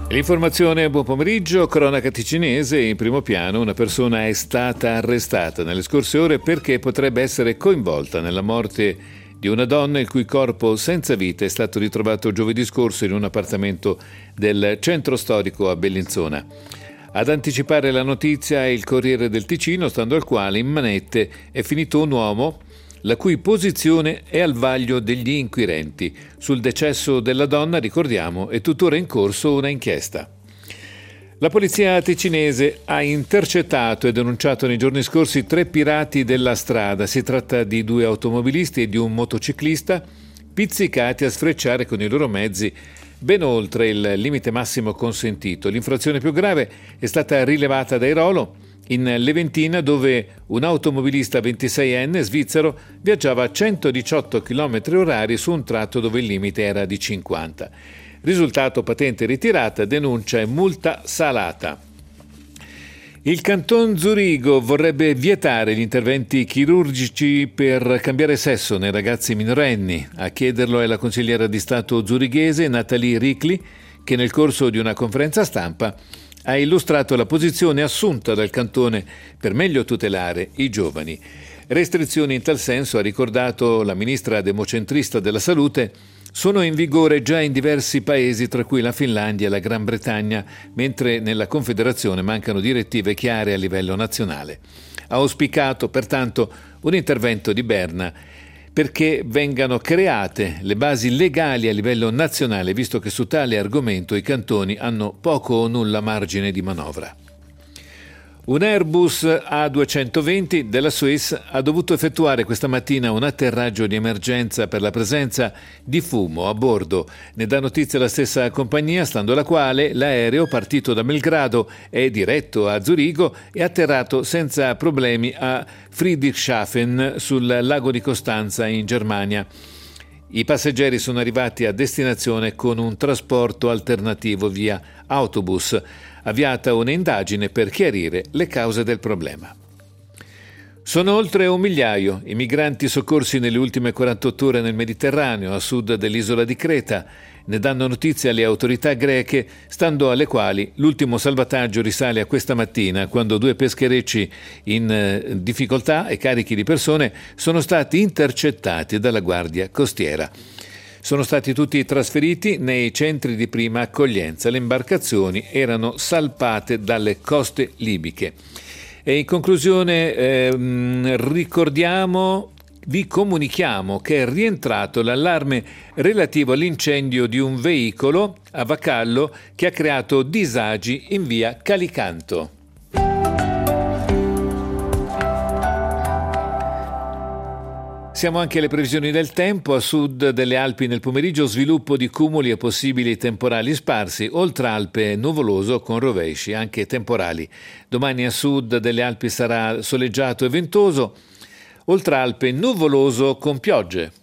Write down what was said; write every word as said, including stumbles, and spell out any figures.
L'informazione, buon pomeriggio, cronaca ticinese. In primo piano una persona è stata arrestata nelle scorse ore perché potrebbe essere coinvolta nella morte di una donna il cui corpo senza vita è stato ritrovato giovedì scorso in un appartamento del centro storico a Bellinzona. Ad anticipare la notizia è il Corriere del Ticino, stando al quale in manette è finito un uomo la cui posizione è al vaglio degli inquirenti. Sul decesso della donna, ricordiamo, è tuttora in corso una inchiesta. La polizia ticinese ha intercettato e denunciato nei giorni scorsi tre pirati della strada. Si tratta di due automobilisti e di un motociclista pizzicati a sfrecciare con i loro mezzi ben oltre il limite massimo consentito. L'infrazione più grave è stata rilevata da Airolo in Leventina, dove un automobilista ventiseienne svizzero viaggiava a centodiciotto chilometri orari su un tratto dove il limite era di cinquanta. Risultato: patente ritirata, denuncia e multa salata. Il Canton Zurigo vorrebbe vietare gli interventi chirurgici per cambiare sesso nei ragazzi minorenni. A chiederlo è la consigliera di Stato zurighese Nathalie Ricli, che nel corso di una conferenza stampa ha illustrato la posizione assunta dal cantone per meglio tutelare i giovani. Restrizioni in tal senso, ha ricordato la ministra democentrista della Salute, sono in vigore già in diversi paesi, tra cui la Finlandia e la Gran Bretagna, mentre nella Confederazione mancano direttive chiare a livello nazionale. Ha auspicato pertanto un intervento di Berna perché vengano create le basi legali a livello nazionale, visto che su tale argomento i cantoni hanno poco o nulla margine di manovra. Un Airbus A duecentoventi della Swiss ha dovuto effettuare questa mattina un atterraggio di emergenza per la presenza di fumo a bordo. Ne dà notizia la stessa compagnia, stando alla quale l'aereo, partito da Belgrado e diretto a Zurigo, è atterrato senza problemi a Friedrichshafen sul lago di Costanza in Germania. I passeggeri sono arrivati a destinazione con un trasporto alternativo via autobus. Avviata un'indagine per chiarire le cause del problema. Sono oltre un migliaio i migranti soccorsi nelle ultime quarantotto ore nel Mediterraneo, a sud dell'isola di Creta. Ne danno notizia le autorità greche, stando alle quali l'ultimo salvataggio risale a questa mattina, quando due pescherecci in difficoltà e carichi di persone sono stati intercettati dalla Guardia Costiera. Sono stati tutti trasferiti nei centri di prima accoglienza. Le imbarcazioni erano salpate dalle coste libiche. E in conclusione ehm, ricordiamo, vi comunichiamo che è rientrato l'allarme relativo all'incendio di un veicolo a Vacallo che ha creato disagi in via Calicanto. Siamo anche alle previsioni del tempo. A sud delle Alpi nel pomeriggio sviluppo di cumuli e possibili temporali sparsi, oltre Alpe nuvoloso con rovesci anche temporali. Domani a sud delle Alpi sarà soleggiato e ventoso, oltre Alpe nuvoloso con piogge.